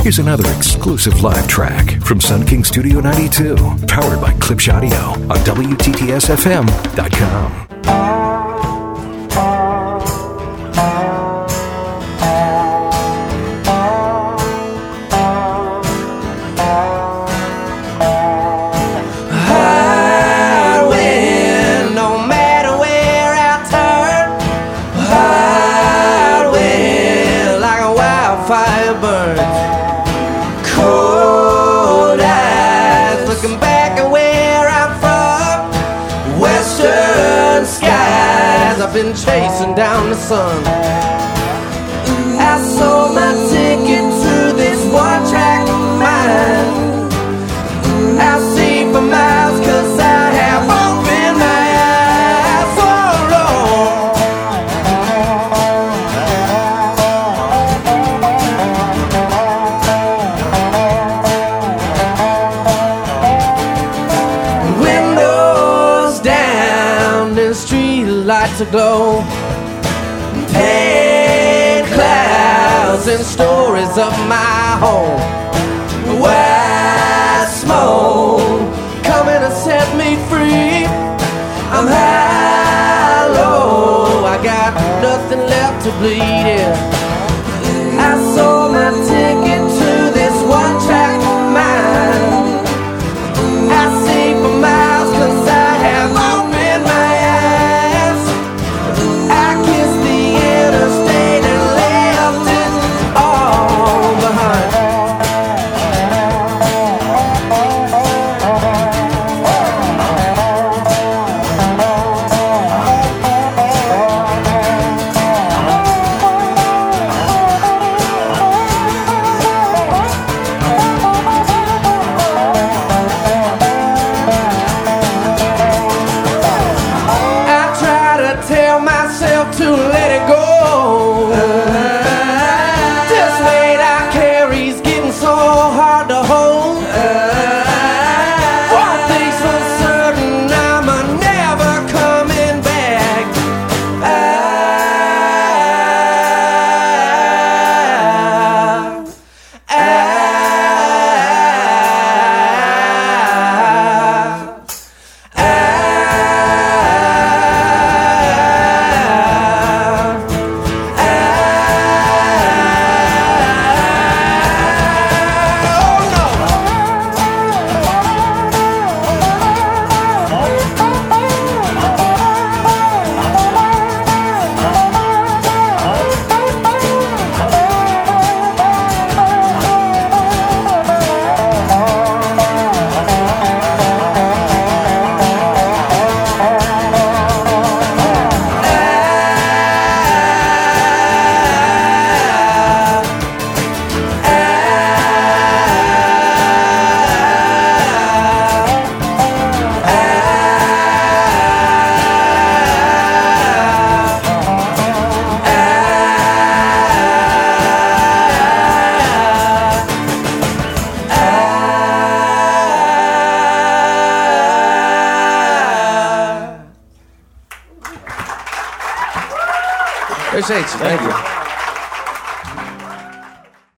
Here's another exclusive live track from Sun King Studio 92, powered by Klipsch Audio on WTTSFM.com. Fire burns, cold eyes looking back at where I'm from. Western skies, I've been chasing down the sun. I sold my ticket to this one-track mind. I'll see for miles 'cause I have opened my eyes. Oh Lord, lights aglow, paint clouds and stories of my home. White smoke coming to set me free. I'm high low, I got nothing left to bleed in. I sold my ticket to this one-track mind. I see for miles 'cause I have opened my eyes. I kissed the interstate and left it all behind. Tell myself to let it go. This weight I carry's getting so hard to hold. One thing's for certain, I'm never coming back. Appreciate you. Thank you.